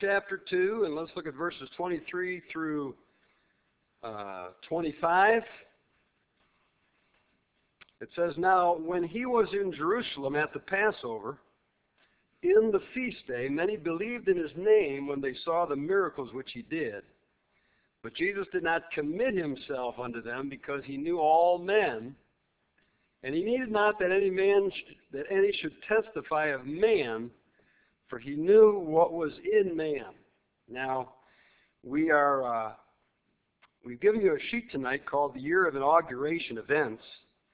chapter 2, and let's look at verses 23 through 25. It says, "Now, when he was in Jerusalem at the Passover, in the feast day, many believed in his name when they saw the miracles which he did. But Jesus did not commit himself unto them, because he knew all men, and he needed not that any should testify of man, for he knew what was in man." Now, we've given you a sheet tonight called the Year of Inauguration Events,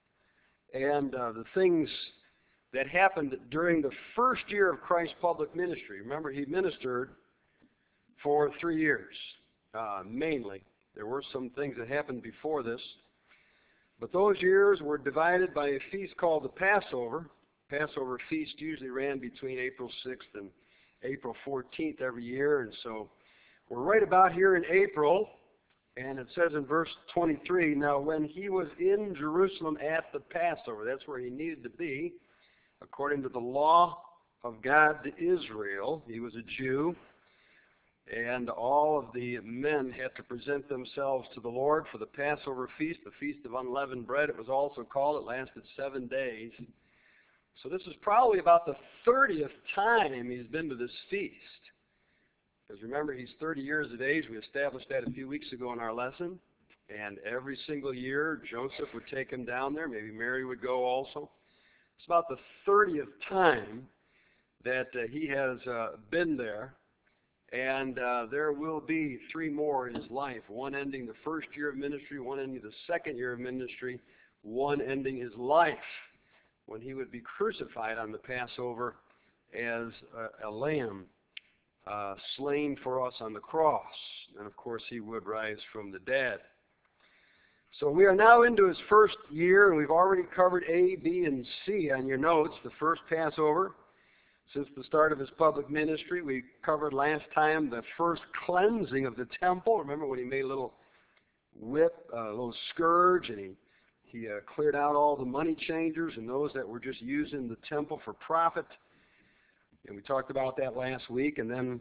and the things that happened during the first year of Christ's public ministry. Remember, he ministered for 3 years, mainly. There were some things that happened before this. But those years were divided by a feast called the Passover. Passover feast usually ran between April 6th and April 14th every year. And so we're right about here in April. And it says in verse 23, "Now when he was in Jerusalem at the Passover," that's where he needed to be, according to the law of God to Israel. He was a Jew, and all of the men had to present themselves to the Lord for the Passover feast, the Feast of Unleavened Bread, it was also called. It lasted 7 days. So this is probably about the 30th time he's been to this feast. Because remember, he's 30 years of age. We established that a few weeks ago in our lesson. And every single year, Joseph would take him down there. Maybe Mary would go also. It's about the 30th time that he has been there. And there will be 3 more in his life, one ending the first year of ministry, one ending the second year of ministry, one ending his life when he would be crucified on the Passover as a lamb slain for us on the cross. And of course, he would rise from the dead. So we are now into his first year, and we've already covered A, B, and C on your notes. The first Passover since the start of his public ministry. We covered last time the first cleansing of the temple. Remember when he made a little whip, a little scourge, and he cleared out all the money changers and those that were just using the temple for profit. And we talked about that last week. And then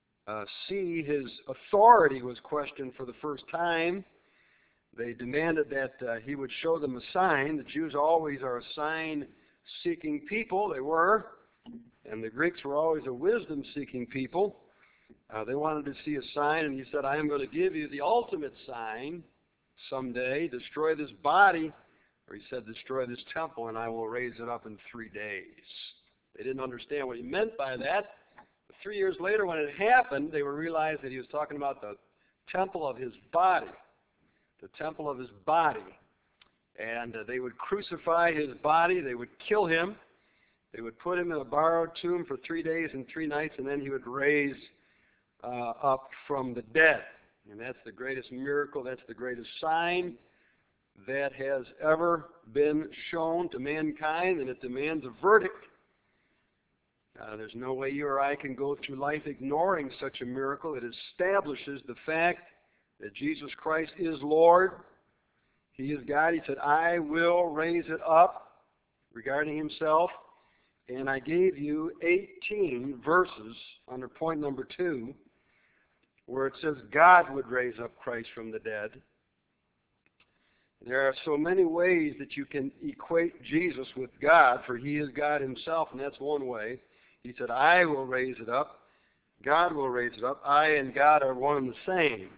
C, his authority was questioned for the first time. They demanded that he would show them a sign. The Jews always are a sign-seeking people. They were. And the Greeks were always a wisdom-seeking people. They wanted to see a sign, and he said, "I am going to give you the ultimate sign someday. Destroy this body," or he said, "destroy this temple, and I will raise it up in 3 days." They didn't understand what he meant by that. But 3 years later, when it happened, they realized that he was talking about the temple of his body. The temple of his body. And they would crucify his body. They would kill him. They would put him in a borrowed tomb for 3 days and 3 nights, and then he would raise up from the dead. And that's the greatest miracle. That's the greatest sign that has ever been shown to mankind, and it demands a verdict. There's no way you or I can go through life ignoring such a miracle. It establishes the fact that Jesus Christ is Lord. He is God. He said, "I will raise it up," regarding himself. And I gave you 18 verses under point number 2, where it says God would raise up Christ from the dead. There are so many ways that you can equate Jesus with God, for he is God himself, and that's one way. He said, "I will raise it up. God will raise it up. I and God are one and the same."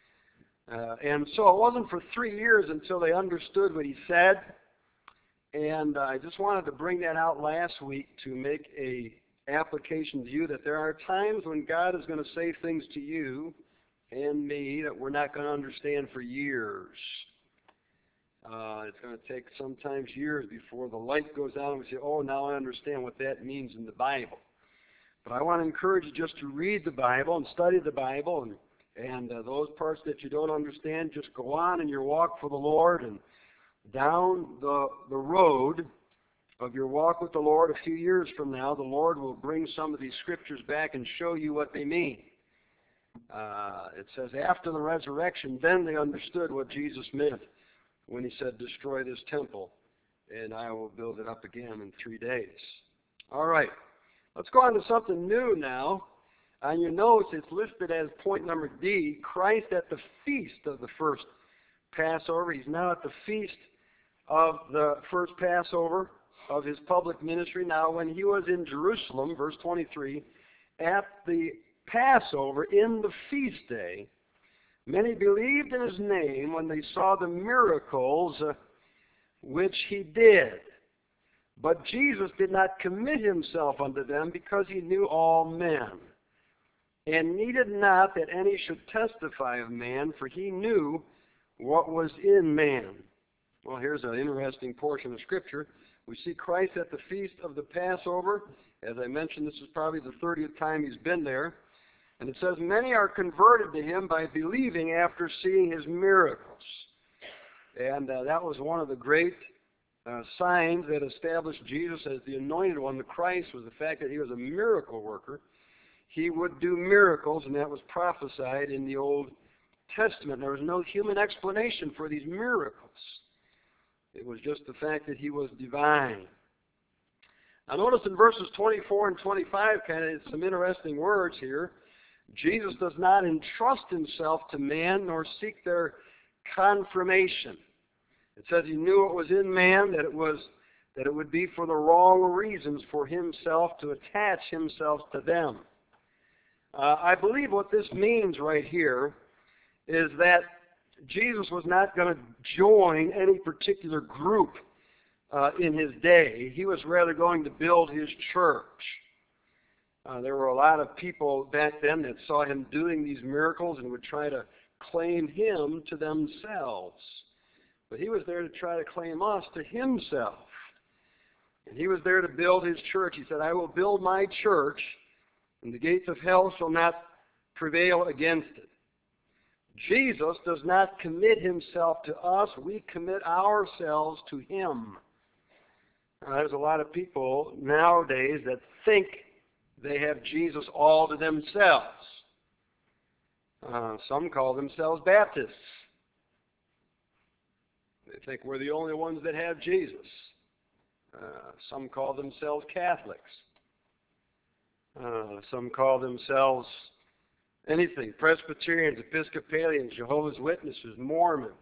And so it wasn't for 3 years until they understood what he said. And I just wanted to bring that out last week to make a application to you that there are times when God is going to say things to you and me that we're not going to understand for years. It's going to take sometimes years before the light goes on and we say, "Oh, now I understand what that means in the Bible." But I want to encourage you just to read the Bible and study the Bible, and those parts that you don't understand, just go on in your walk for the Lord, and down the road of your walk with the Lord a few years from now, the Lord will bring some of these scriptures back and show you what they mean. It says, after the resurrection, then they understood what Jesus meant when he said, "Destroy this temple, and I will build it up again in 3 days." All right. Let's go on to something new now. On your notes, it's listed as point number D, Christ at the feast of the first Passover. He's now at the feast of the first Passover of his public ministry. Now, when he was in Jerusalem, verse 23, at the Passover, in the feast day, many believed in his name when they saw the miracles which he did. But Jesus did not commit himself unto them, because he knew all men, and needed not that any should testify of man, for he knew what was in man. Well, here's an interesting portion of Scripture. We see Christ at the feast of the Passover. As I mentioned, this is probably the 30th time he's been there. And it says, many are converted to him by believing after seeing his miracles. And that was one of the great signs that established Jesus as the anointed one, the Christ, was the fact that he was a miracle worker. He would do miracles, and that was prophesied in the Old Testament. There was no human explanation for these miracles. It was just the fact that he was divine. Now notice in verses 24 and 25, kind of some interesting words here. Jesus does not entrust himself to man nor seek their confirmation. It says he knew what was in man, that it would be for the wrong reasons for himself to attach himself to them. I believe what this means right here is that Jesus was not going to join any particular group in his day. He was rather going to build his church. There were a lot of people back then that saw him doing these miracles and would try to claim him to themselves. But he was there to try to claim us to himself. And he was there to build his church. He said, I will build my church, and the gates of hell shall not prevail against it. Jesus does not commit himself to us. We commit ourselves to him. There's a lot of people nowadays that think they have Jesus all to themselves. Some call themselves Baptists. They think we're the only ones that have Jesus. Some call themselves Catholics. Some call themselves anything, Presbyterians, Episcopalians, Jehovah's Witnesses, Mormons.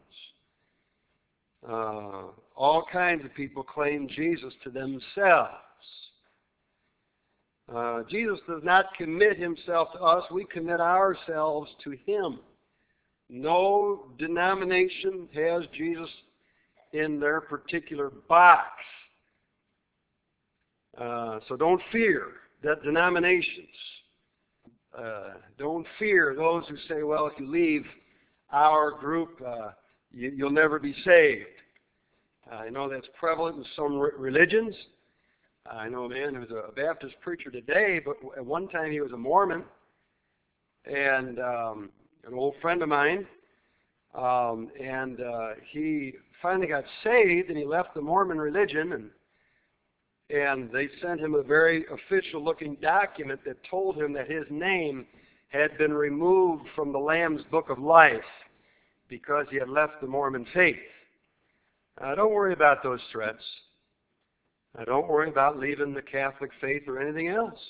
All kinds of people claim Jesus to themselves. Jesus does not commit himself to us. We commit ourselves to him. No denomination has Jesus in their particular box. So don't fear that denominations. Don't fear those who say, well, if you leave our group, you'll never be saved. I know that's prevalent in some religions. I know a man who's a Baptist preacher today, but at one time he was a Mormon, and an old friend of mine, and he finally got saved, and he left the Mormon religion, and they sent him a very official-looking document that told him that his name had been removed from the Lamb's Book of Life because he had left the Mormon faith. Don't worry about those threats. Don't worry about leaving the Catholic faith or anything else.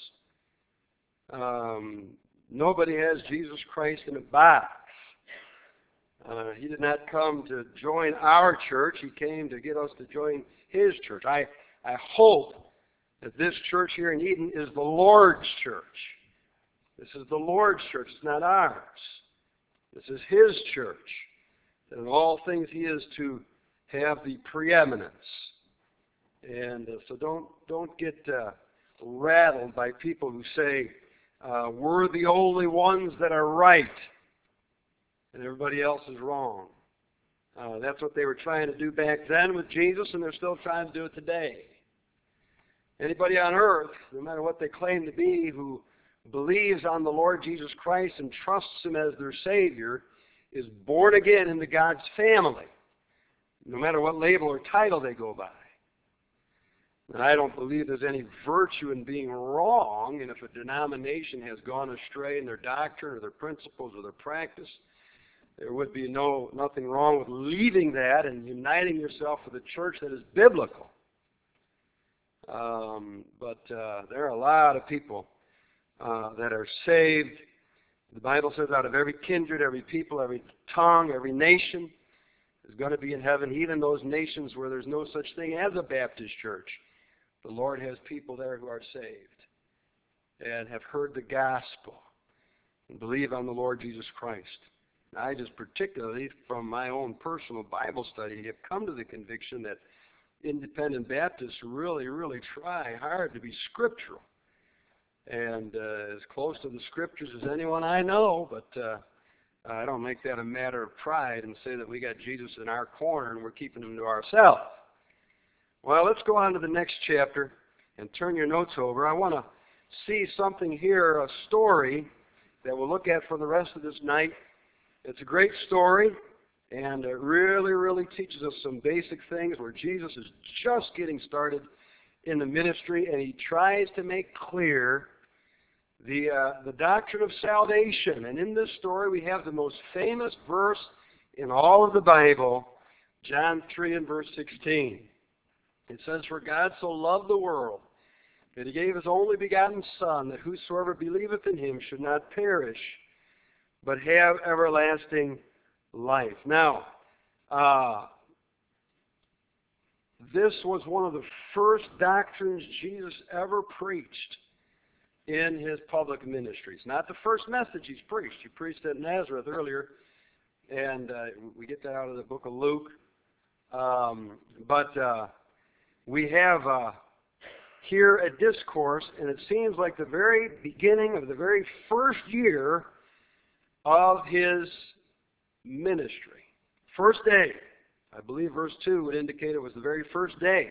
Nobody has Jesus Christ in a box. He did not come to join our church. He came to get us to join his church. I hope that this church here in Eden is the Lord's church. This is the Lord's church. It's not ours. This is his church. And in all things he is to have the preeminence. And so don't get rattled by people who say, we're the only ones that are right and everybody else is wrong. That's what they were trying to do back then with Jesus, and they're still trying to do it today. Anybody on earth, no matter what they claim to be, who believes on the Lord Jesus Christ and trusts him as their Savior, is born again into God's family, no matter what label or title they go by. And I don't believe there's any virtue in being wrong, and if a denomination has gone astray in their doctrine or their principles or their practice, there would be nothing wrong with leaving that and uniting yourself with a church that is biblical. But there are a lot of people that are saved. The Bible says out of every kindred, every people, every tongue, every nation is going to be in heaven, even those nations where there's no such thing as a Baptist church. The Lord has people there who are saved and have heard the gospel and believe on the Lord Jesus Christ. I just particularly, from my own personal Bible study, have come to the conviction that independent Baptists really, really try hard to be scriptural and as close to the Scriptures as anyone I know, but I don't make that a matter of pride and say that we got Jesus in our corner and we're keeping him to ourselves. Well, let's go on to the next chapter and turn your notes over. I want to see something here, a story that we'll look at for the rest of this night. It's a great story, and it really, really teaches us some basic things where Jesus is just getting started in the ministry, and he tries to make clear the doctrine of salvation. And in this story, we have the most famous verse in all of the Bible, John 3 and verse 16. It says, "For God so loved the world, that he gave his only begotten Son, that whosoever believeth in him should not perish, but have everlasting life." Now, this was one of the first doctrines Jesus ever preached in his public ministries. Not the first message he's preached. He preached at Nazareth earlier, and we get that out of the book of Luke. But we have here a discourse, and it seems like the very beginning of the very first year of his ministry. First day. I believe verse 2 would indicate it was the very first day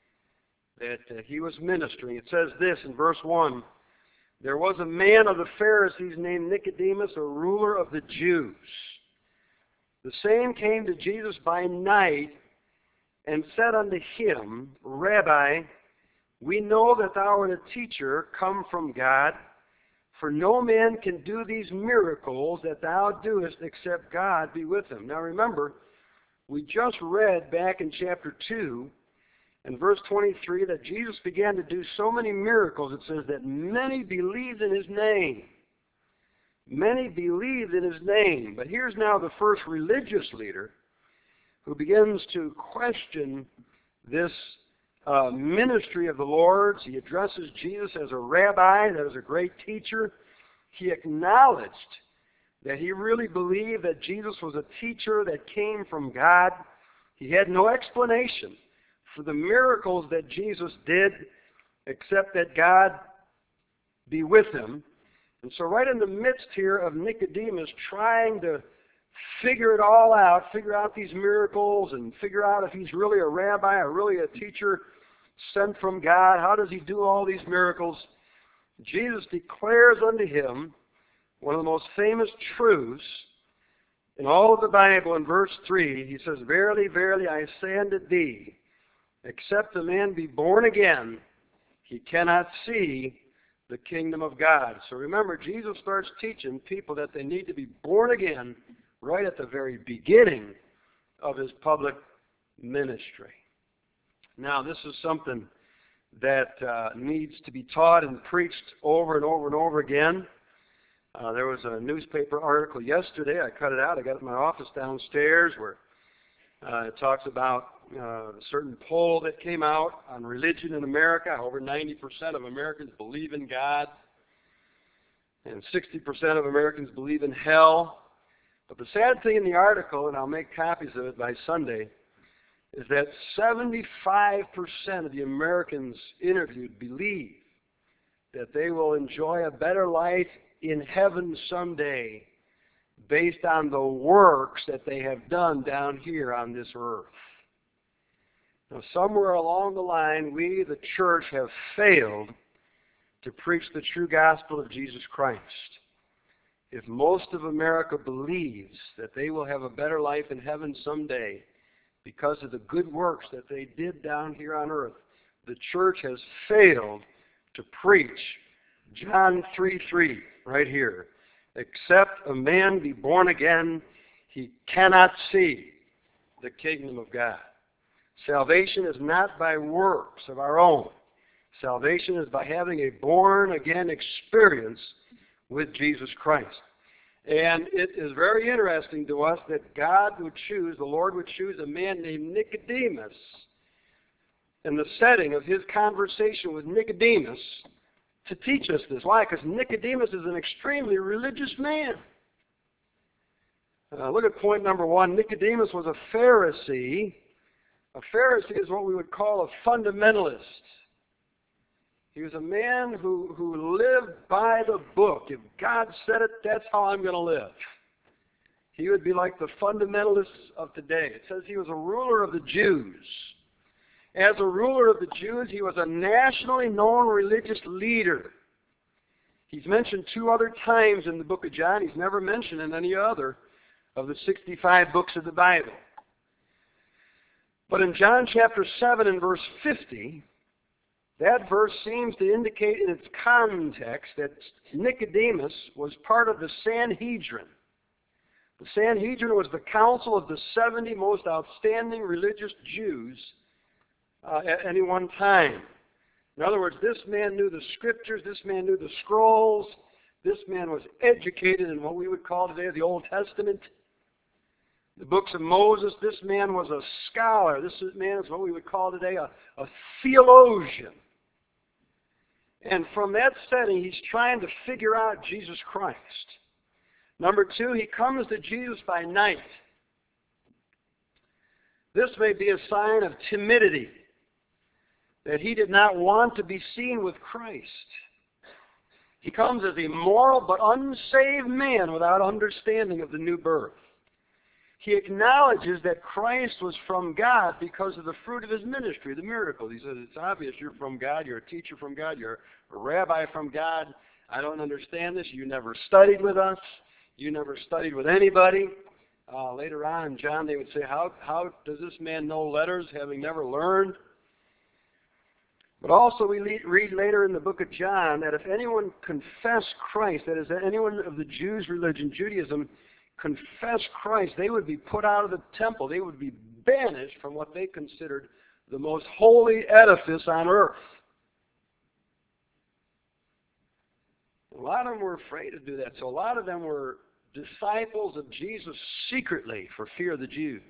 that he was ministering. It says this in verse 1, "There was a man of the Pharisees named Nicodemus, a ruler of the Jews. The same came to Jesus by night and said unto him, Rabbi, we know that thou art a teacher come from God, for no man can do these miracles that thou doest except God be with him." Now remember, we just read back in chapter 2 and verse 23 that Jesus began to do so many miracles, it says that many believed in his name. Many believed in his name. But here's now the first religious leader who begins to question this ministry of the Lord's. He addresses Jesus as a rabbi, that is a great teacher. He acknowledged that he really believed that Jesus was a teacher that came from God. He had no explanation for the miracles that Jesus did, except that God be with him. And so right in the midst here of Nicodemus trying to figure it all out, figure out these miracles, and figure out if he's really a rabbi or really a teacher sent from God, how does he do all these miracles? Jesus declares unto him one of the most famous truths in all of the Bible. In verse 3, he says, "Verily, verily, I say unto thee, except a man be born again, he cannot see the kingdom of God." So remember, Jesus starts teaching people that they need to be born again right at the very beginning of his public ministry. Now, this is something that needs to be taught and preached over and over and over again. There was a newspaper article yesterday. I cut it out. I got it in my office downstairs where it talks about a certain poll that came out on religion in America. Over 90% of Americans believe in God, and 60% of Americans believe in hell. But the sad thing in the article, and I'll make copies of it by Sunday, is that 75% of the Americans interviewed believe that they will enjoy a better life in heaven someday based on the works that they have done down here on this earth. Now, somewhere along the line, we, the church, have failed to preach the true gospel of Jesus Christ. If most of America believes that they will have a better life in heaven someday because of the good works that they did down here on earth, the church has failed to preach John 3:3 right here. "Except a man be born again, he cannot see the kingdom of God." Salvation is not by works of our own. Salvation is by having a born-again experience with Jesus Christ. And it is very interesting to us that God would choose, the Lord would choose a man named Nicodemus in the setting of his conversation with Nicodemus to teach us this. Why? Because Nicodemus is an extremely religious man. Look at point number one. Nicodemus was a Pharisee. A Pharisee is what we would call a fundamentalist. He was a man who lived by the book. If God said it, that's how I'm going to live. He would be like the fundamentalists of today. It says he was a ruler of the Jews. As a ruler of the Jews, he was a nationally known religious leader. He's mentioned 2 other times in the book of John. He's never mentioned in any other of the 65 books of the Bible. But in John chapter 7 and verse 50, that verse seems to indicate in its context that Nicodemus was part of the Sanhedrin. The Sanhedrin was the council of the 70 most outstanding religious Jews at any one time. In other words, this man knew the scriptures, this man knew the scrolls, this man was educated in what we would call today the Old Testament, the books of Moses. This man was a scholar. This man is what we would call today a theologian. And from that setting, he's trying to figure out Jesus Christ. Number 2, he comes to Jesus by night. This may be a sign of timidity, that he did not want to be seen with Christ. He comes as a moral but unsaved man without understanding of the new birth. He acknowledges that Christ was from God because of the fruit of his ministry, the miracles. He says, it's obvious you're from God, you're a teacher from God, you're a rabbi from God. I don't understand this. You never studied with us. You never studied with anybody. Later on in John, they would say, how does this man know letters, having never learned? But also we read later in the book of John that if anyone confessed Christ, that is, anyone of the Jews' religion, Judaism, confess Christ, they would be put out of the temple. They would be banished from what they considered the most holy edifice on earth. A lot of them were afraid to do that. So a lot of them were disciples of Jesus secretly for fear of the Jews.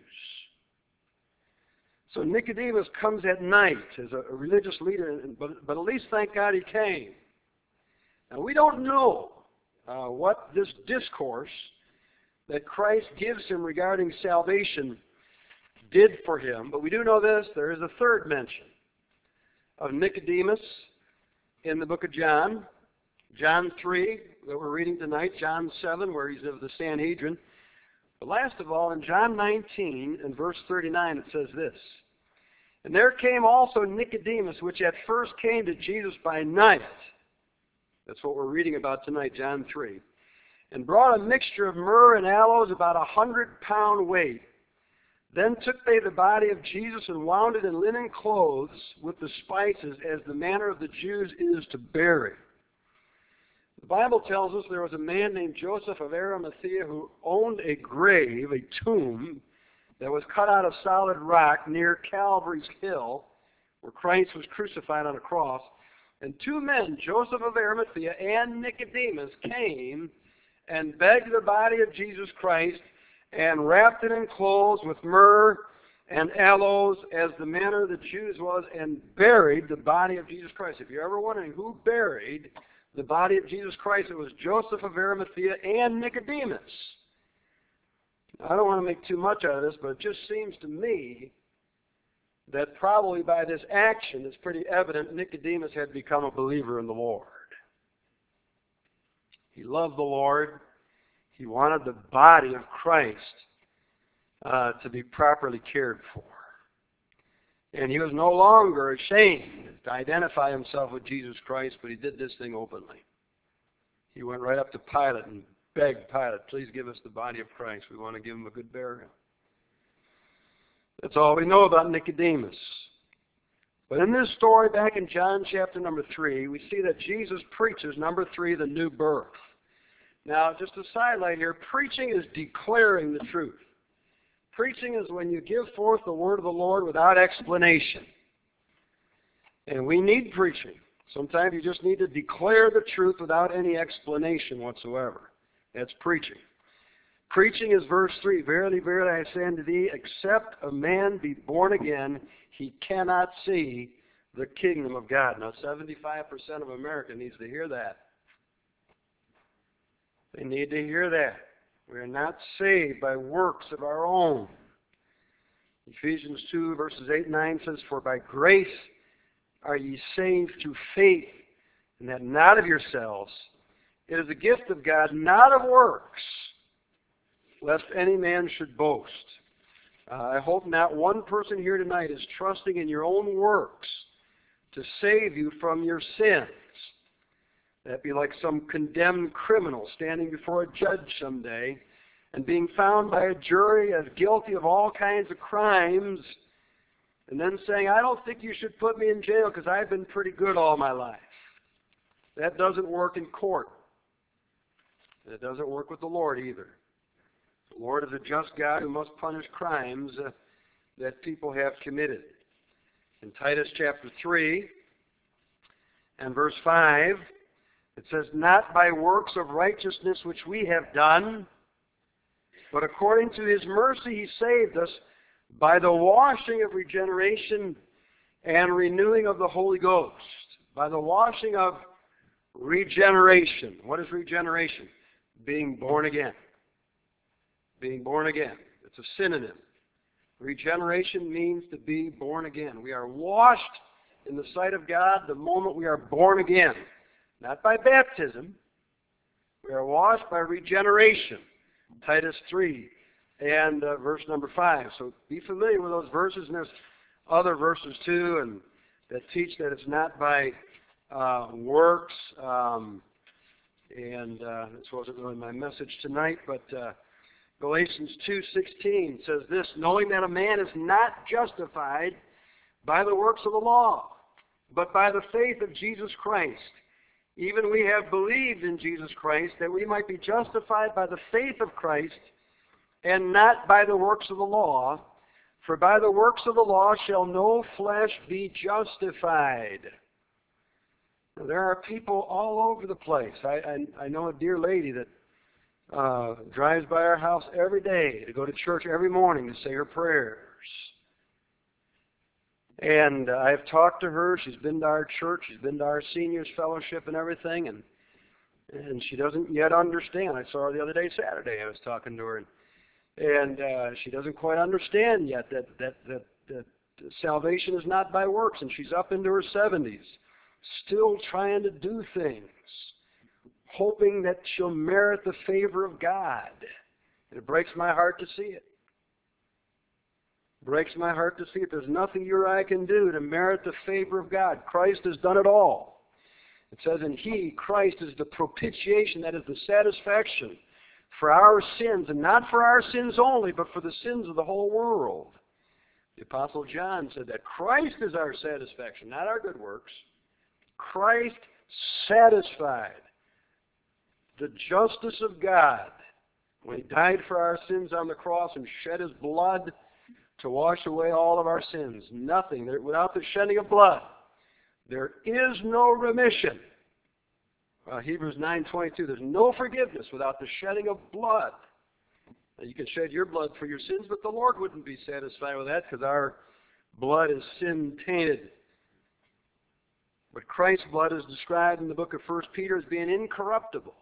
So Nicodemus comes at night as a religious leader, but at least thank God he came. Now we don't know what this discourse that Christ gives him regarding salvation did for him. But we do know this. There is a third mention of Nicodemus in the book of John. John 3, that we're reading tonight. John 7, where he's of the Sanhedrin. But last of all, in John 19 and verse 39, it says this. And there came also Nicodemus, which at first came to Jesus by night. That's what we're reading about tonight, John 3. And brought a mixture of myrrh and aloes, about 100-pound weight. Then took they the body of Jesus and wound it in linen clothes with the spices, as the manner of the Jews is to bury. The Bible tells us there was a man named Joseph of Arimathea who owned a grave, a tomb, that was cut out of solid rock near Calvary's Hill, where Christ was crucified on a cross. And 2 men, Joseph of Arimathea and Nicodemus, came and begged the body of Jesus Christ and wrapped it in clothes with myrrh and aloes, as the manner of the Jews was, and buried the body of Jesus Christ. If you're ever wondering who buried the body of Jesus Christ, it was Joseph of Arimathea and Nicodemus. I don't want to make too much out of this, but it just seems to me that probably by this action, it's pretty evident Nicodemus had become a believer in the Lord. He loved the Lord. He wanted the body of Christ to be properly cared for. And he was no longer ashamed to identify himself with Jesus Christ, but he did this thing openly. He went right up to Pilate and begged Pilate, please give us the body of Christ. We want to give him a good burial. That's all we know about Nicodemus. But in this story, back in John chapter number 3, we see that Jesus preaches, number 3, the new birth. Now, just a sidelight here, preaching is declaring the truth. Preaching is when you give forth the word of the Lord without explanation. And we need preaching. Sometimes you just need to declare the truth without any explanation whatsoever. That's preaching. Preaching is verse 3. Verily, verily, I say unto thee, except a man be born again, he cannot see the kingdom of God. Now, 75% of America needs to hear that. They need to hear that. We are not saved by works of our own. Ephesians 2, verses 8 and 9 says, For by grace are ye saved through faith, and that not of yourselves. It is a gift of God, not of works, lest any man should boast. I hope not one person here tonight is trusting in your own works to save you from your sins. That'd be like some condemned criminal standing before a judge someday and being found by a jury as guilty of all kinds of crimes, and then saying, I don't think you should put me in jail because I've been pretty good all my life. That doesn't work in court. And it doesn't work with the Lord either. The Lord is a just God who must punish crimes that people have committed. In Titus chapter 3 and verse 5, it says, Not by works of righteousness which we have done, but according to his mercy he saved us by the washing of regeneration and renewing of the Holy Ghost. By the washing of regeneration. What is regeneration? Being born again. Being born again. It's a synonym. Regeneration means to be born again. We are washed in the sight of God the moment we are born again. Not by baptism. We are washed by regeneration. Titus 3 and verse number 5. So be familiar with those verses, and there's other verses too, and that teach that it's not by works. This wasn't really my message tonight, but Galatians 2:16 says this, knowing that a man is not justified by the works of the law, but by the faith of Jesus Christ. Even we have believed in Jesus Christ, that we might be justified by the faith of Christ, and not by the works of the law. For by the works of the law shall no flesh be justified. Now, there are people all over the place. I know a dear lady that drives by our house every day to go to church every morning to say her prayers. And I've talked to her. She's been to our church. She's been to our seniors fellowship and everything. And she doesn't yet understand. I saw her the other day, Saturday. I was talking to her. And she doesn't quite understand yet that salvation is not by works. And she's up into her 70s, still trying to do things, hoping that she'll merit the favor of God. And it breaks my heart to see it. Breaks my heart to see it. There's nothing you or I can do to merit the favor of God. Christ has done it all. It says, and He, Christ, is the propitiation, that is the satisfaction for our sins, and not for our sins only, but for the sins of the whole world. The Apostle John said that Christ is our satisfaction, not our good works. Christ satisfied the justice of God when He died for our sins on the cross and shed His blood to wash away all of our sins. Nothing. Without the shedding of blood, there is no remission. Hebrews 9:22, there's no forgiveness without the shedding of blood. Now, you can shed your blood for your sins, but the Lord wouldn't be satisfied with that because our blood is sin-tainted. But Christ's blood is described in the book of 1 Peter as being incorruptible.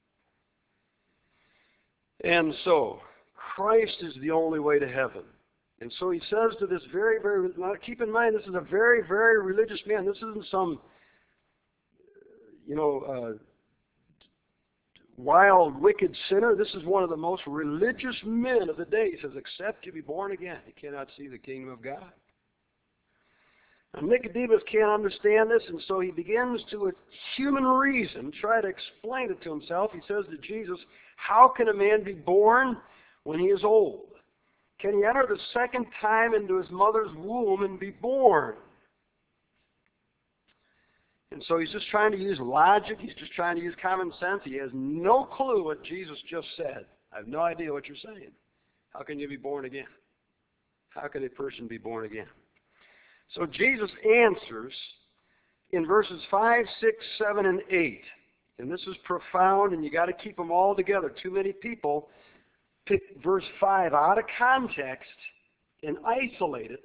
And so, Christ is the only way to heaven. And so he says to this very, very, now keep in mind, this is a very, very religious man. This isn't some, wild, wicked sinner. This is one of the most religious men of the day. He says, except you be born again, you cannot see the kingdom of God. Now, Nicodemus can't understand this, and so he begins to, with human reason, try to explain it to himself. He says to Jesus, how can a man be born when he is old? Can he enter the second time into his mother's womb and be born? And so he's just trying to use logic. He's just trying to use common sense. He has no clue what Jesus just said. I have no idea what you're saying. How can you be born again? How can a person be born again? So Jesus answers in verses 5, 6, 7, and 8. And this is profound, and you got to keep them all together. Too many people pick verse 5 out of context and isolate it.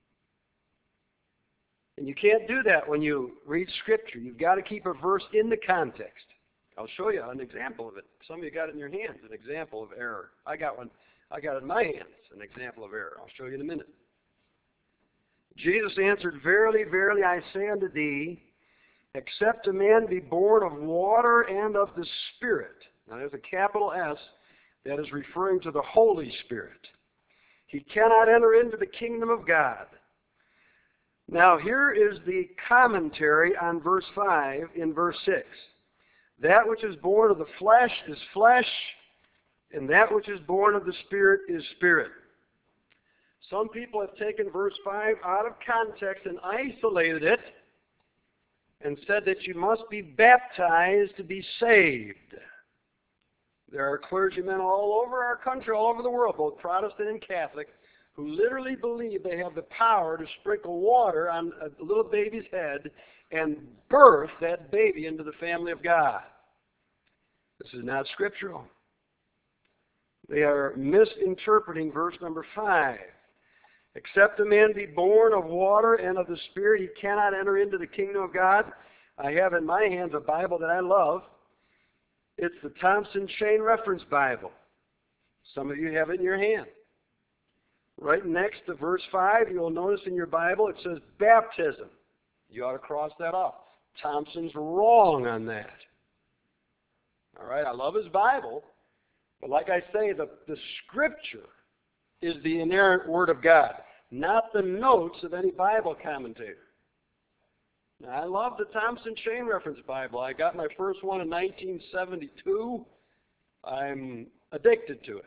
And you can't do that when you read Scripture. You've got to keep a verse in the context. I'll show you an example of it. Some of you got it in your hands, an example of error. I got one. I got it in my hands, an example of error. I'll show you in a minute. Jesus answered, Verily, verily, I say unto thee, except a man be born of water and of the Spirit. Now there's a capital S that is referring to the Holy Spirit. He cannot enter into the kingdom of God. Now here is the commentary on verse 5 in verse 6. That which is born of the flesh is flesh, and that which is born of the Spirit is spirit. Some people have taken verse 5 out of context and isolated it and said that you must be baptized to be saved. There are clergymen all over our country, all over the world, both Protestant and Catholic, who literally believe they have the power to sprinkle water on a little baby's head and birth that baby into the family of God. This is not scriptural. They are misinterpreting verse number 5. Except a man be born of water and of the Spirit, he cannot enter into the kingdom of God. I have in my hands a Bible that I love. It's the Thompson Chain Reference Bible. Some of you have it in your hand. Right next to verse 5, you'll notice in your Bible it says baptism. You ought to cross that off. Thompson's wrong on that. All right, I love his Bible, but like I say, the Scripture is the inerrant Word of God, not the notes of any Bible commentator. Now, I love the Thompson Chain Reference Bible. I got my first one in 1972. I'm addicted to it.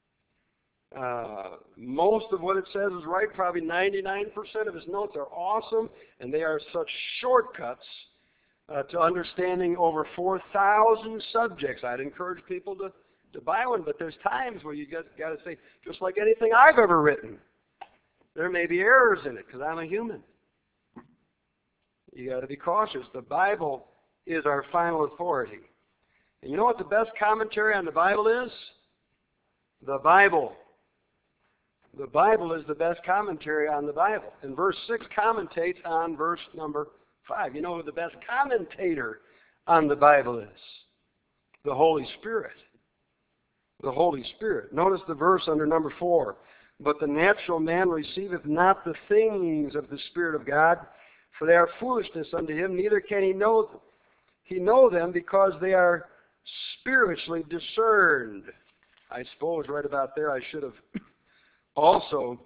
Most of what it says is right. Probably 99% of his notes are awesome, and they are such shortcuts to understanding over 4,000 subjects. I'd encourage people to buy one, but there's times where you got to say, just like anything I've ever written, there may be errors in it because I'm a human. You got to be cautious. The Bible is our final authority. And you know what the best commentary on the Bible is? The Bible. The Bible is the best commentary on the Bible. And verse 6 commentates on verse number 5. You know who the best commentator on the Bible is? The Holy Spirit. The Holy Spirit. Notice the verse under number 4. But the natural man receiveth not the things of the Spirit of God, for they are foolishness unto him, neither can he know them, because they are spiritually discerned. I suppose right about there I should have also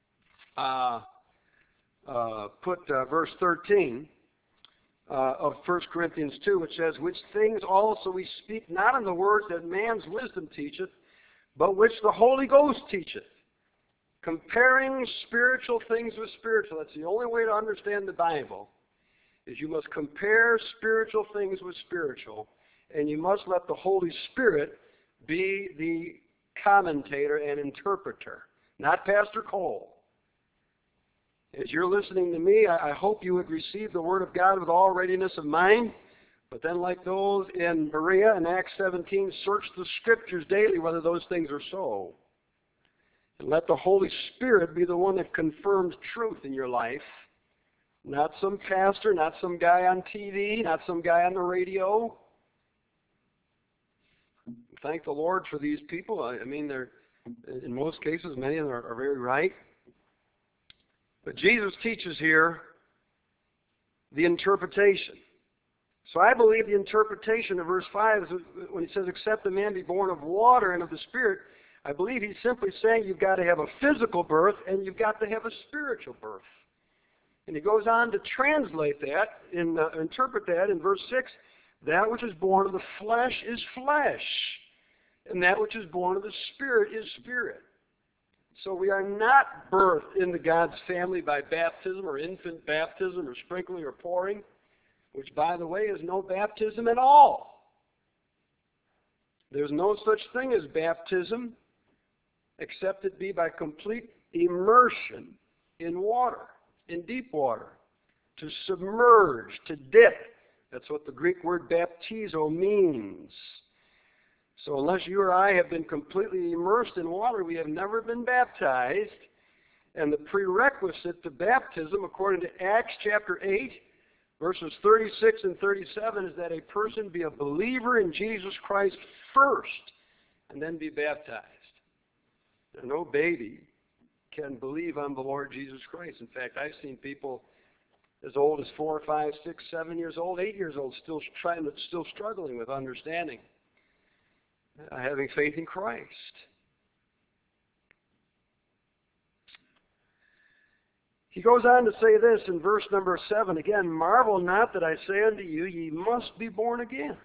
put verse 13 of 1 Corinthians 2, which says, which things also we speak not in the words that man's wisdom teacheth, but which the Holy Ghost teacheth, comparing spiritual things with spiritual. That's the only way to understand the Bible, is you must compare spiritual things with spiritual, and you must let the Holy Spirit be the commentator and interpreter, not Pastor Cole. As you're listening to me, I hope you would receive the Word of God with all readiness of mind. But then, like those in Berea in Acts 17, search the Scriptures daily whether those things are so. And let the Holy Spirit be the one that confirms truth in your life. Not some pastor, not some guy on TV, not some guy on the radio. Thank the Lord for these people. I mean, they're, in most cases, many of them are very right. But Jesus teaches here the interpretation. So I believe the interpretation of verse 5 is when he says, except a man be born of water and of the Spirit, I believe he's simply saying you've got to have a physical birth and you've got to have a spiritual birth. And he goes on to translate that, interpret that in verse 6, that which is born of the flesh is flesh, and that which is born of the Spirit is spirit. So we are not birthed into God's family by baptism or infant baptism or sprinkling or pouring, which, by the way, is no baptism at all. There's no such thing as baptism except it be by complete immersion in water, in deep water. to submerge, to dip. That's what the Greek word baptizo means. So unless you or I have been completely immersed in water, we have never been baptized. And the prerequisite to baptism, according to Acts chapter 8, verses 36 and 37, is that a person be a believer in Jesus Christ first and then be baptized. Now, no baby can believe on the Lord Jesus Christ. In fact, I've seen people as old as 4, 5, 6, 7 years old, 8 years old, still struggling with understanding, having faith in Christ. He goes on to say this in verse number 7, again, marvel not that I say unto you, ye must be born again.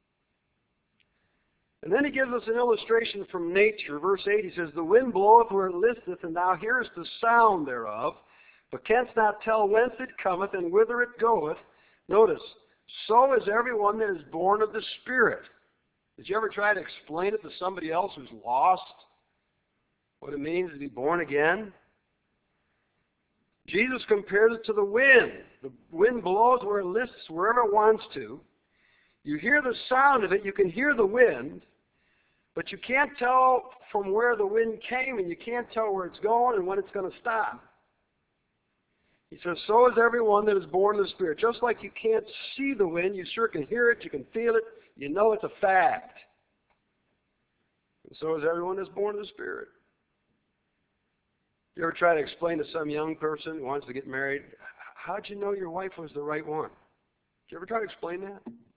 And then he gives us an illustration from nature. Verse 8, he says, the wind bloweth where it listeth, and thou hearest the sound thereof, but canst not tell whence it cometh and whither it goeth. Notice, so is everyone that is born of the Spirit. Did you ever try to explain it to somebody else who's lost, what it means to be born again? Jesus compares it to the wind. The wind blows where it lists, wherever it wants to. You hear the sound of it, you can hear the wind, but you can't tell from where the wind came, and you can't tell where it's going and when it's going to stop. He says, so is everyone that is born of the Spirit. Just like you can't see the wind, you sure can hear it, you can feel it, you know it's a fact. And so is everyone that's born of the Spirit. You ever try to explain to some young person who wants to get married, how'd you know your wife was the right one? Did you ever try to explain that?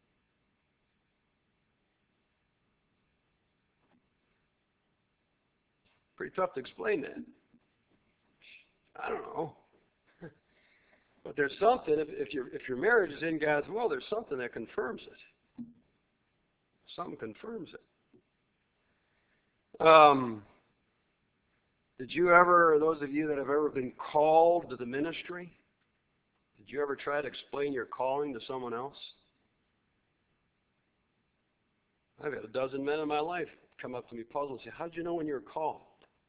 Pretty tough to explain that. I don't know. But there's something, if your marriage is in God's will, there's something that confirms it. Something confirms it. Did you ever, those of you that have ever been called to the ministry, did you ever try to explain your calling to someone else? I've had a dozen men in my life come up to me puzzled and say, how'd you know when you were called?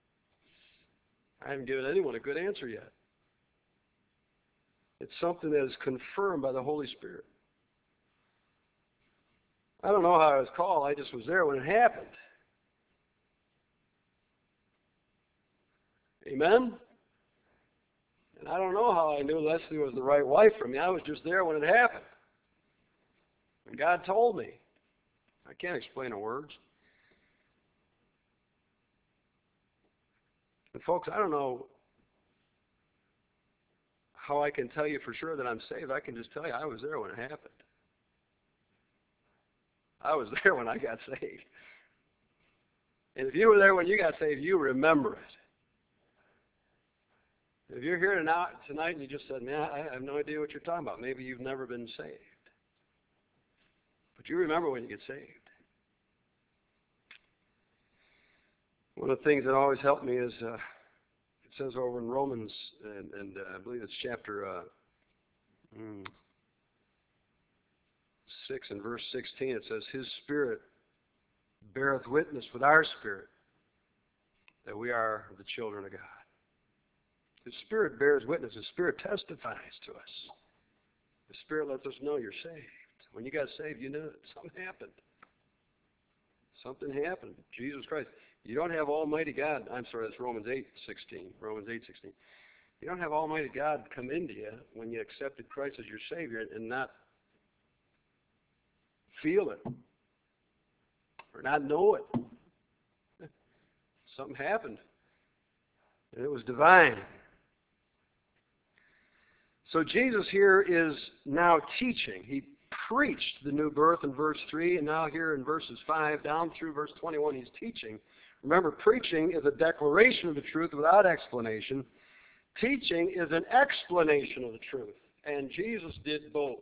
I haven't given anyone a good answer yet. It's something that is confirmed by the Holy Spirit. I don't know how I was called. I just was there when it happened. Amen? And I don't know how I knew Leslie was the right wife for me. I was just there when it happened. And God told me. I can't explain in words. And folks, I don't know how I can tell you for sure that I'm saved. I can just tell you I was there when it happened. I was there when I got saved. And if you were there when you got saved, you remember it. If you're here tonight and you just said, man, I have no idea what you're talking about. Maybe you've never been saved. But you remember when you get saved. One of the things that always helped me is, it says over in Romans, and I believe it's chapter 6 and verse 16, it says, his Spirit beareth witness with our spirit that we are the children of God. The Spirit bears witness. The Spirit testifies to us. The Spirit lets us know you're saved. When you got saved, you knew it. Something happened. Something happened. Jesus Christ. You don't have Almighty God. I'm sorry, that's Romans 8:16. Romans 8:16. You don't have Almighty God come into you when you accepted Christ as your Savior and not feel it or not know it. Something happened. And it was divine. So Jesus here is now teaching. He preached the new birth in verse 3, and now here in verses 5 down through verse 21 he's teaching. Remember, preaching is a declaration of the truth without explanation. Teaching is an explanation of the truth, and Jesus did both.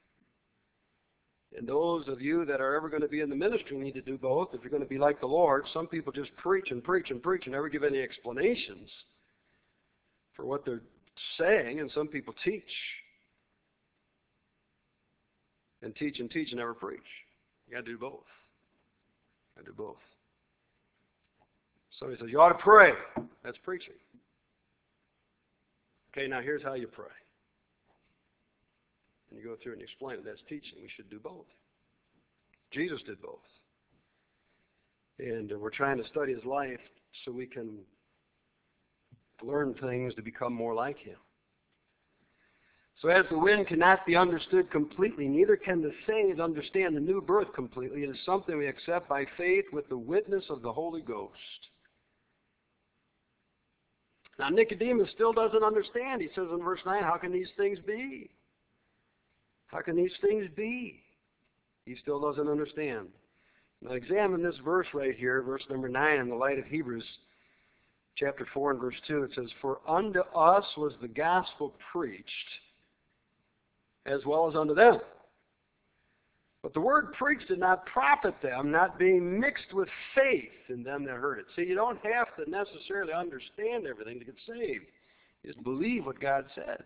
And those of you that are ever going to be in the ministry need to do both. If you're going to be like the Lord, some people just preach and preach and preach and never give any explanations for what they're saying, and some people teach and teach and teach and never preach. You got to do both. You got to do both. Somebody says, you ought to pray. That's preaching. Okay, now here's how you pray. and you go through and explain it. That's teaching. We should do both. Jesus did both. And we're trying to study his life so we can learn things to become more like him. So as the wind cannot be understood completely, neither can the saved understand the new birth completely. It is something we accept by faith with the witness of the Holy Ghost. Now Nicodemus still doesn't understand. He says in verse 9, how can these things be? How can these things be? He still doesn't understand. Now examine this verse right here, verse number 9, in the light of Hebrews chapter 4 and verse 2. It says, for unto us was the gospel preached, as well as unto them. But the word preached did not profit them, not being mixed with faith in them that heard it. See, you don't have to necessarily understand everything to get saved. You just believe what God said.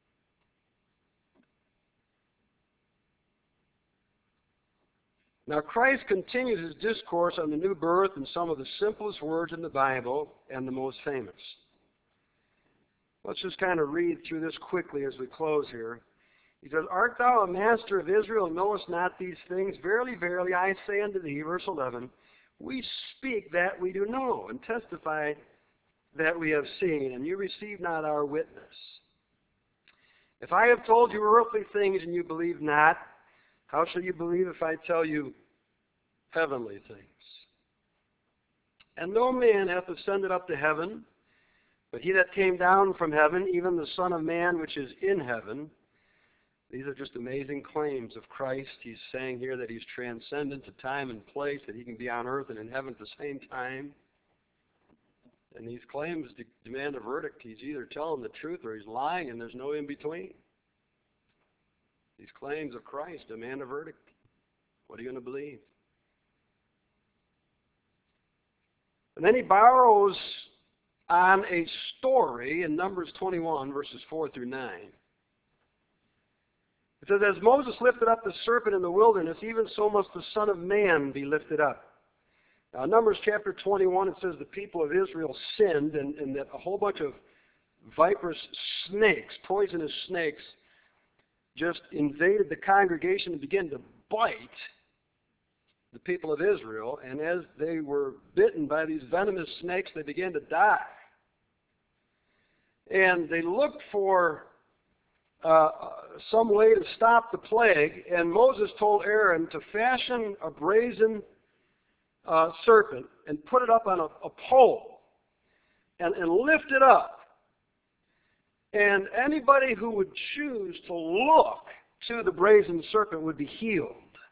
Now, Christ continues his discourse on the new birth in some of the simplest words in the Bible and the most famous. Let's just kind of read through this quickly as we close here. He says, art thou a master of Israel, and knowest not these things? Verily, verily, I say unto thee, verse 11, we speak that we do know, and testify that we have seen, and you receive not our witness. If I have told you earthly things, and you believe not, how shall you believe if I tell you heavenly things? And no man hath ascended up to heaven, but he that came down from heaven, even the Son of Man which is in heaven. These are just amazing claims of Christ. He's saying here that he's transcendent to time and place, that he can be on earth and in heaven at the same time. And these claims demand a verdict. He's either telling the truth or he's lying, and there's no in between. These claims of Christ demand a verdict. What are you going to believe? And then he borrows on a story in Numbers 21, verses 4 through 9. It says, as Moses lifted up the serpent in the wilderness, even so must the Son of Man be lifted up. Now, in Numbers chapter 21, it says the people of Israel sinned, and that a whole bunch of viperous snakes, poisonous snakes, just invaded the congregation and began to bite the people of Israel. And as they were bitten by these venomous snakes, they began to die. And they looked for some way to stop the plague, and Moses told Aaron to fashion a brazen serpent and put it up on a pole and lift it up. And anybody who would choose to look to the brazen serpent would be healed.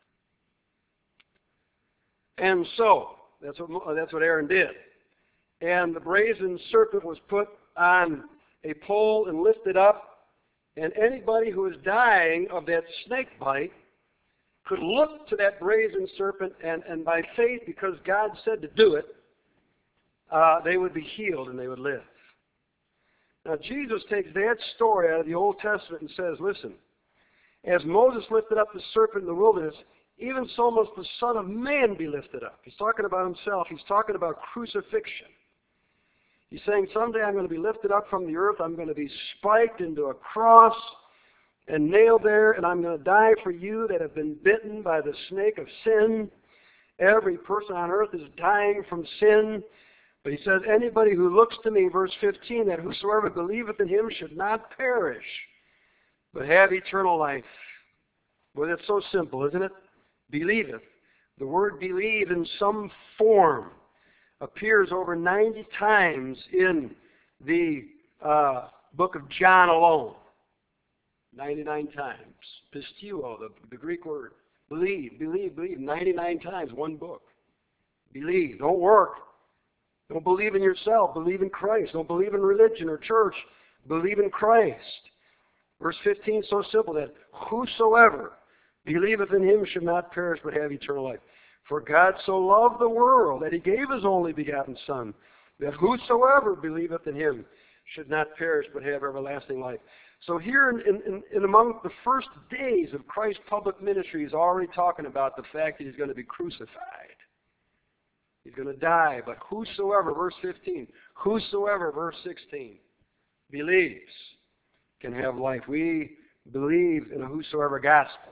And so, that's what Aaron did. And the brazen serpent was put on a pole and lifted up, and anybody who was dying of that snake bite could look to that brazen serpent, and by faith, because God said to do it, they would be healed and they would live. Now, Jesus takes that story out of the Old Testament and says, listen, as Moses lifted up the serpent in the wilderness, even so must the Son of Man be lifted up. He's talking about himself. He's talking about crucifixion. He's saying, someday I'm going to be lifted up from the earth. I'm going to be spiked into a cross and nailed there, and I'm going to die for you that have been bitten by the snake of sin. Every person on earth is dying from sin. But he says, anybody who looks to me, verse 15, that whosoever believeth in him should not perish, but have eternal life. Well, that's so simple, isn't it? Believeth. The word believe in some form appears over 90 times in the book of John alone. 99 times. Pisteuo, the Greek word. Believe, believe, believe. 99 times, one book. Believe. Don't work. Don't believe in yourself. Believe in Christ. Don't believe in religion or church. Believe in Christ. Verse 15 is so simple that whosoever believeth in him should not perish but have eternal life. For God so loved the world that he gave his only begotten Son, that whosoever believeth in him should not perish but have everlasting life. So here in among the first days of Christ's public ministry, he's already talking about the fact that he's going to be crucified. He's going to die, but whosoever, verse 15, whosoever, verse 16, believes can have life. We believe in a whosoever gospel.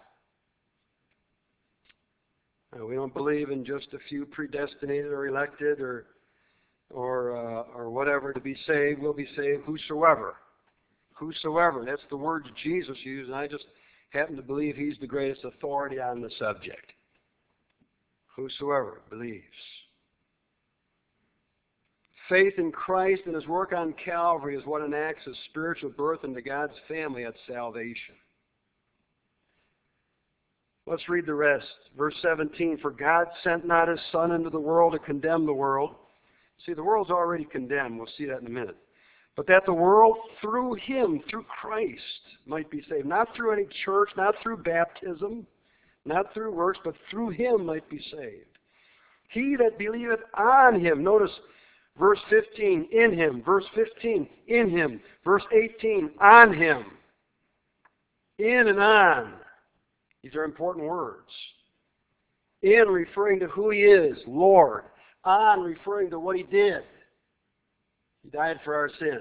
We don't believe in just a few predestinated or elected or whatever to be saved. Will be saved whosoever. Whosoever. That's the words Jesus used, and I just happen to believe he's the greatest authority on the subject. Whosoever believes. Faith in Christ and his work on Calvary is what enacts his spiritual birth into God's family at salvation. Let's read the rest. Verse 17, for God sent not his Son into the world to condemn the world. See, the world's already condemned. We'll see that in a minute. But that the world through him, through Christ, might be saved. Not through any church, not through baptism, not through works, but through him might be saved. He that believeth on him. Notice verse 15, in him. Verse 15, in him. Verse 18, on him. In and on. These are important words. In referring to who he is, Lord. On referring to what he did. He died for our sins.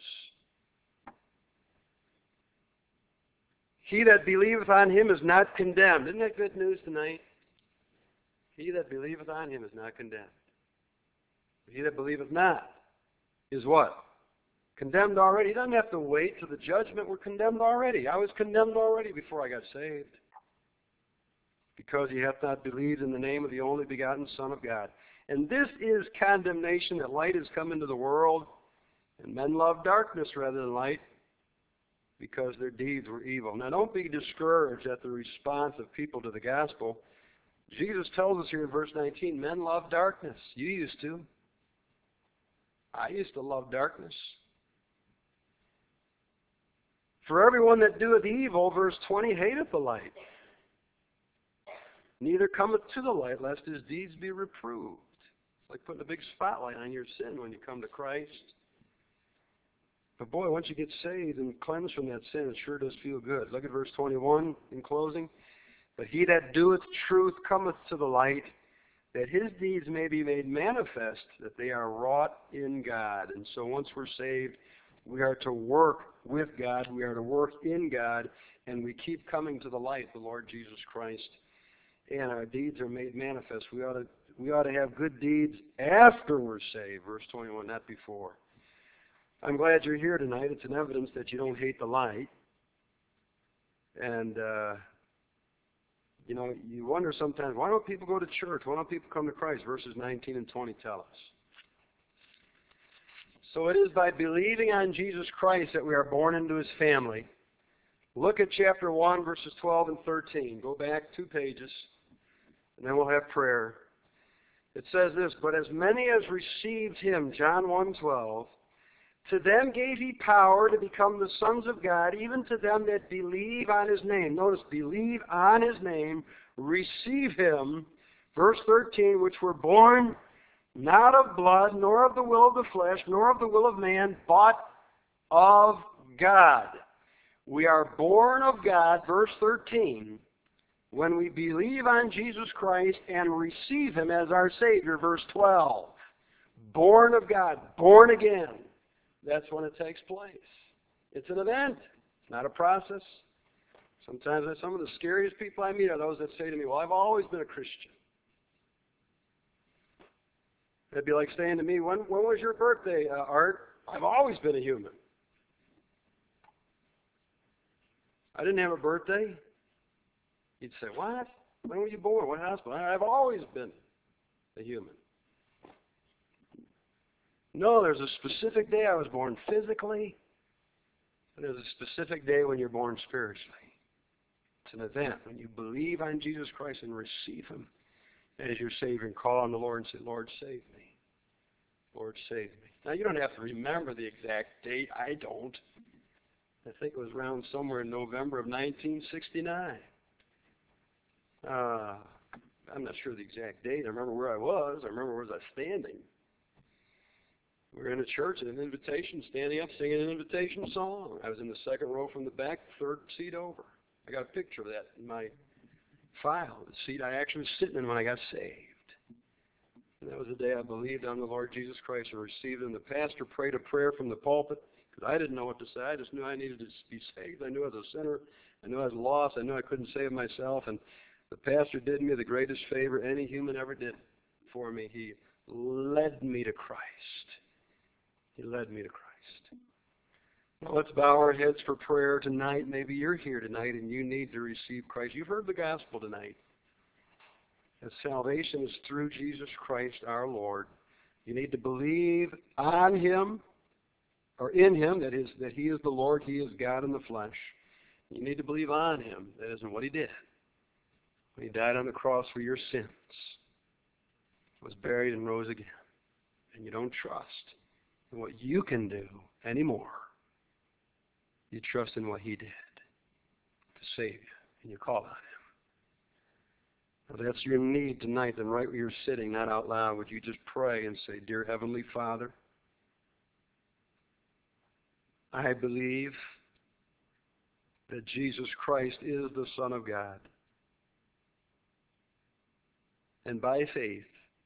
He that believeth on him is not condemned. Isn't that good news tonight? He that believeth on him is not condemned. He that believeth not is what? Condemned already. He doesn't have to wait to the judgment. We're condemned already. I was condemned already before I got saved. Because he hath not believed in the name of the only begotten Son of God. And this is condemnation, that light has come into the world, and men love darkness rather than light, because their deeds were evil. Now don't be discouraged at the response of people to the gospel. Jesus tells us here in verse 19, men love darkness. You used to. I used to love darkness. For everyone that doeth evil, verse 20, hateth the light. Neither cometh to the light, lest his deeds be reproved. It's like putting a big spotlight on your sin when you come to Christ. But boy, once you get saved and cleansed from that sin, it sure does feel good. Look at verse 21 in closing. But he that doeth truth cometh to the light, that his deeds may be made manifest, that they are wrought in God. And so once we're saved, we are to work with God, we are to work in God, and we keep coming to the light, the Lord Jesus Christ. And our deeds are made manifest. We ought to have good deeds after we're saved, verse 21, not before. I'm glad you're here tonight. It's an evidence that you don't hate the light. And, you wonder sometimes, why don't people go to church? Why don't people come to Christ? Verses 19 and 20 tell us. So it is by believing on Jesus Christ that we are born into his family. Look at chapter 1, verses 12 and 13. Go back 2 pages, and then we'll have prayer. It says this, but as many as received him, John 1:12, to them gave he power to become the sons of God, even to them that believe on his name. Notice, believe on his name, receive him. Verse 13, which were born not of blood, nor of the will of the flesh, nor of the will of man, but of God. We are born of God, verse 13, when we believe on Jesus Christ and receive him as our Savior, verse 12. Born of God, born again. That's when it takes place. It's an event. It's not a process. Sometimes some of the scariest people I meet are those that say to me, well, I've always been a Christian. It'd be like saying to me, when was your birthday, Art? I've always been a human. I didn't have a birthday. You'd say, what? When were you born? What hospital? I've always been a human. No, there's a specific day I was born physically, and there's a specific day when you're born spiritually. It's an event when you believe on Jesus Christ and receive him as your Savior and call on the Lord and say, Lord, save me. Lord, save me. Now, you don't have to remember the exact date. I don't. I think it was around somewhere in November of 1969. I'm not sure the exact date. I remember where I was. I remember where I was standing. We were in a church at an invitation, standing up, singing an invitation song. I was in the second row from the back, third seat over. I got a picture of that in my file, the seat I actually was sitting in when I got saved. And that was the day I believed on the Lord Jesus Christ and received him. The pastor prayed a prayer from the pulpit because I didn't know what to say. I just knew I needed to be saved. I knew I was a sinner I knew I was lost. I knew I couldn't save myself. And the pastor did me the greatest favor any human ever did for me. He led me to Christ. He led me to Christ. Now let's bow our heads for prayer tonight. Maybe you're here tonight and you need to receive Christ. You've heard the gospel tonight. That salvation is through Jesus Christ our Lord. You need to believe on Him, or in Him, that He is the Lord, He is God in the flesh. You need to believe on Him, that is, in what He did. When He died on the cross for your sins, was buried and rose again. And you don't trust in what you can do anymore. You trust in what He did to save you, and you call on Him. If that's your need tonight, then right where you're sitting, not out loud, would you just pray and say, Dear Heavenly Father, I believe that Jesus Christ is the Son of God. And by faith,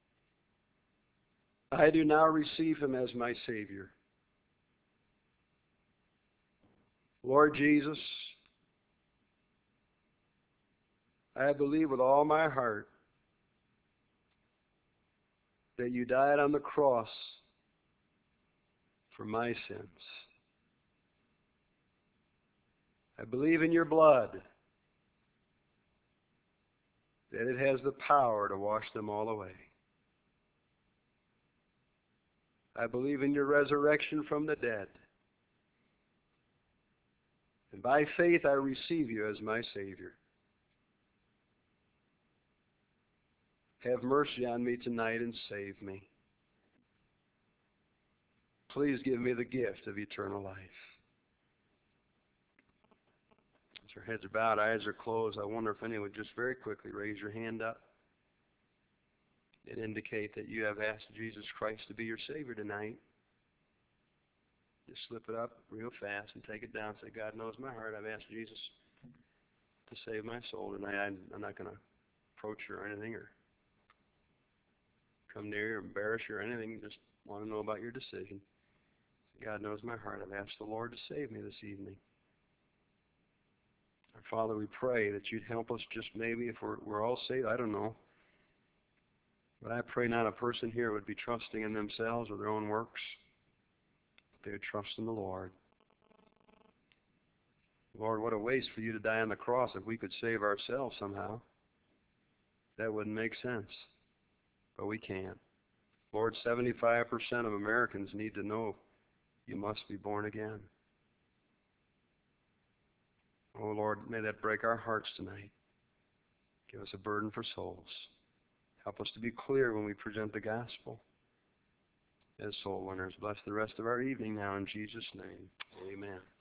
I do now receive Him as my Savior. Lord Jesus, I believe with all my heart that you died on the cross for my sins. I believe in your blood, that it has the power to wash them all away. I believe in your resurrection from the dead. And by faith I receive you as my Savior. Have mercy on me tonight and save me. Please give me the gift of eternal life. As our heads are bowed, eyes are closed, I wonder if anyone would just very quickly raise your hand up and indicate that you have asked Jesus Christ to be your Savior tonight. Just slip it up real fast and take it down. Say, God knows my heart. I've asked Jesus to save my soul tonight. I'm not going to approach you or anything or come near you or embarrass you or anything. Just want to know about your decision. God knows my heart. I've asked the Lord to save me this evening. Our Father, we pray that you'd help us just maybe if we're all saved. I don't know. But I pray not a person here would be trusting in themselves or their own works. They would trust in the Lord. Lord, what a waste for you to die on the cross if we could save ourselves somehow. That wouldn't make sense. But we can't. Lord, 75% of Americans need to know you must be born again. Oh, Lord, may that break our hearts tonight. Give us a burden for souls. Help us to be clear when we present the gospel as soul winners. Bless the rest of our evening now in Jesus' name. Amen.